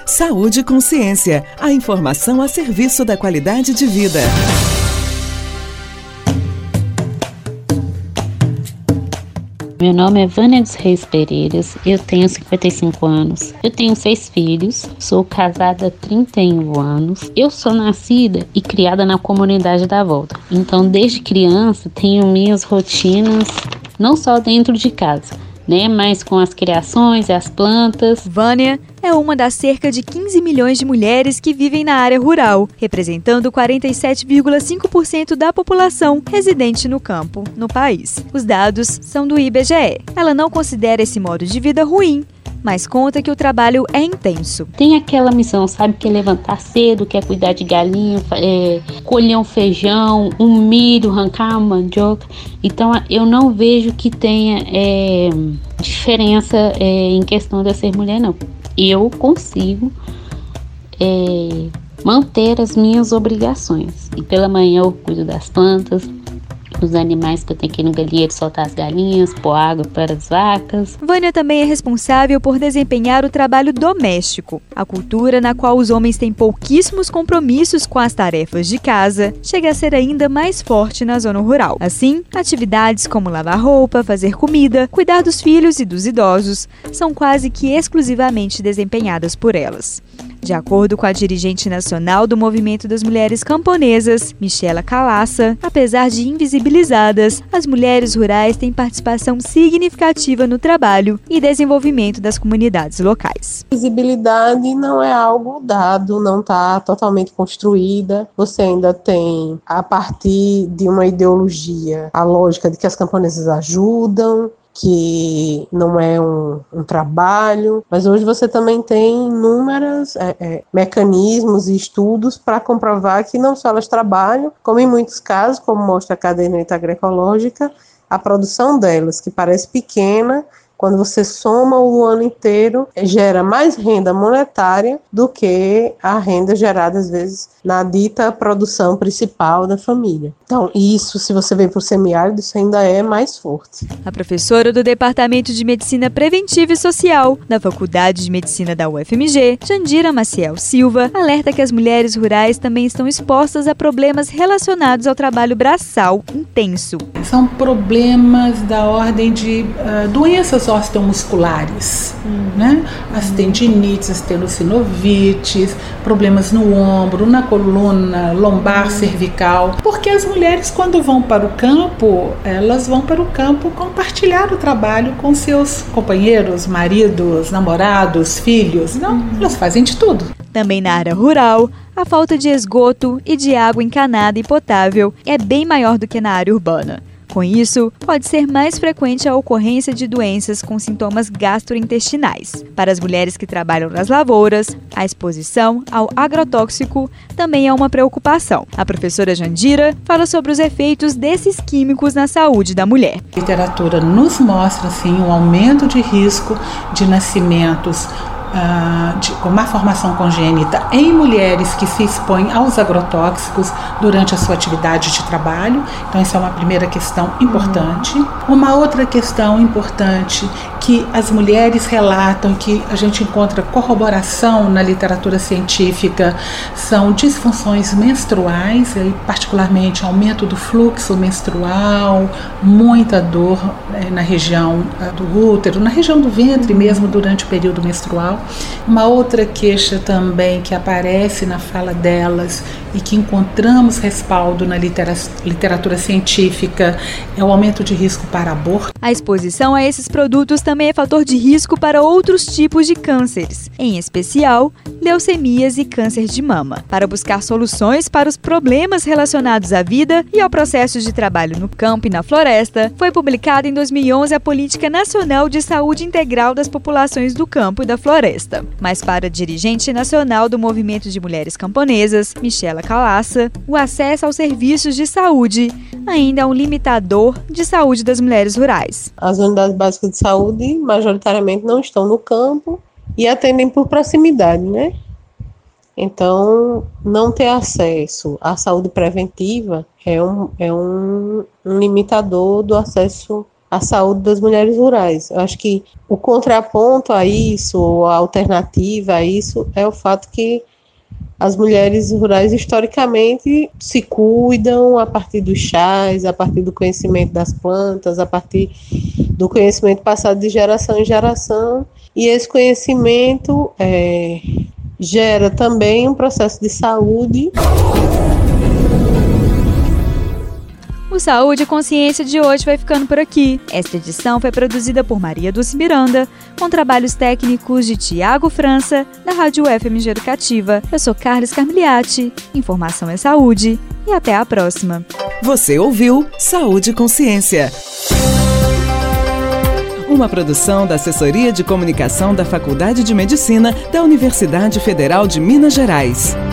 Saúde e Consciência, a informação a serviço da qualidade de vida. Meu nome é Vânia dos Reis Pereiras, eu tenho 55 anos, eu tenho 6 filhos, sou casada há 31 anos, eu sou nascida e criada na comunidade da volta, então desde criança tenho minhas rotinas, não só dentro de casa, mas com as criações e as plantas. Vânia é uma das cerca de 15 milhões de mulheres que vivem na área rural, representando 47,5% da população residente no campo no país. Os dados são do IBGE. Ela não considera esse modo de vida ruim, mas conta que o trabalho é intenso. Tem aquela missão, sabe, que é levantar cedo, que é cuidar de galinha, colher um feijão, um milho, arrancar uma mandioca. Então eu não vejo que tenha diferença em questão de ser mulher, não. Eu consigo manter as minhas obrigações. E pela manhã eu cuido das plantas, dos animais que eu tenho que ir no galinheiro soltar as galinhas, pôr água para as vacas. Vânia também é responsável por desempenhar o trabalho doméstico. A cultura na qual os homens têm pouquíssimos compromissos com as tarefas de casa chega a ser ainda mais forte na zona rural. Assim, atividades como lavar roupa, fazer comida, cuidar dos filhos e dos idosos são quase que exclusivamente desempenhadas por elas. De acordo com a dirigente nacional do Movimento das Mulheres Camponesas, Michela Calassa, apesar de invisibilizadas, as mulheres rurais têm participação significativa no trabalho e desenvolvimento das comunidades locais. Visibilidade não é algo dado, não está totalmente construída. Você ainda tem, a partir de uma ideologia, a lógica de que as camponesas ajudam, que não é um trabalho, mas hoje você também tem inúmeros mecanismos e estudos para comprovar que não só elas trabalham, como em muitos casos, como mostra a caderneta agroecológica, a produção delas, que parece pequena, quando você soma o ano inteiro, gera mais renda monetária do que a renda gerada, às vezes, na dita produção principal da família. Então, isso, se você vem para o semiárido, isso ainda é mais forte. A professora do Departamento de Medicina Preventiva e Social da Faculdade de Medicina da UFMG, Jandira Maciel Silva, alerta que as mulheres rurais também estão expostas a problemas relacionados ao trabalho braçal intenso. São problemas da ordem de doenças osteomusculares, as tendinites, as tendinocinovites, problemas no ombro, na coluna, lombar, cervical, porque as mulheres, quando vão para o campo, elas vão para o campo compartilhar o trabalho com seus companheiros, maridos, namorados, filhos, elas fazem de tudo. Também na área rural, a falta de esgoto e de água encanada e potável é bem maior do que na área urbana. Com isso, pode ser mais frequente a ocorrência de doenças com sintomas gastrointestinais. Para as mulheres que trabalham nas lavouras, a exposição ao agrotóxico também é uma preocupação. A professora Jandira fala sobre os efeitos desses químicos na saúde da mulher. A literatura nos mostra, sim, um aumento de risco de nascimentos com má formação congênita em mulheres que se expõem aos agrotóxicos durante a sua atividade de trabalho. Então, essa é uma primeira questão importante. Uma outra questão importante que as mulheres relatam, que a gente encontra corroboração na literatura científica, são disfunções menstruais, e particularmente aumento do fluxo menstrual, muita dor na região do útero, na região do ventre mesmo durante o período menstrual. Uma outra queixa também que aparece na fala delas e que encontramos respaldo na literatura científica é o aumento de risco para aborto. A exposição a esses produtos também é fator de risco para outros tipos de cânceres, em especial leucemias e câncer de mama. Para buscar soluções para os problemas relacionados à vida e ao processo de trabalho no campo e na floresta, foi publicada em 2011 a Política Nacional de Saúde Integral das Populações do Campo e da Floresta. Mas para a dirigente nacional do Movimento de Mulheres Camponesas, Michela Calassa, o acesso aos serviços de saúde ainda é um limitador de saúde das mulheres rurais. As unidades básicas de saúde majoritariamente não estão no campo e atendem por proximidade, Então, não ter acesso à saúde preventiva é um limitador do acesso a saúde das mulheres rurais. Eu acho que o contraponto a isso, a alternativa a isso, é o fato que as mulheres rurais historicamente se cuidam a partir dos chás, a partir do conhecimento das plantas, a partir do conhecimento passado de geração em geração, e esse conhecimento gera também um processo de saúde. O Saúde e Consciência de hoje vai ficando por aqui. Esta edição foi produzida por Maria Dulce Miranda, com trabalhos técnicos de Tiago França, da Rádio FMG Educativa. Eu sou Carlos Carmigliati, informação é saúde, e até a próxima. Você ouviu Saúde e Consciência. Uma produção da Assessoria de Comunicação da Faculdade de Medicina da Universidade Federal de Minas Gerais.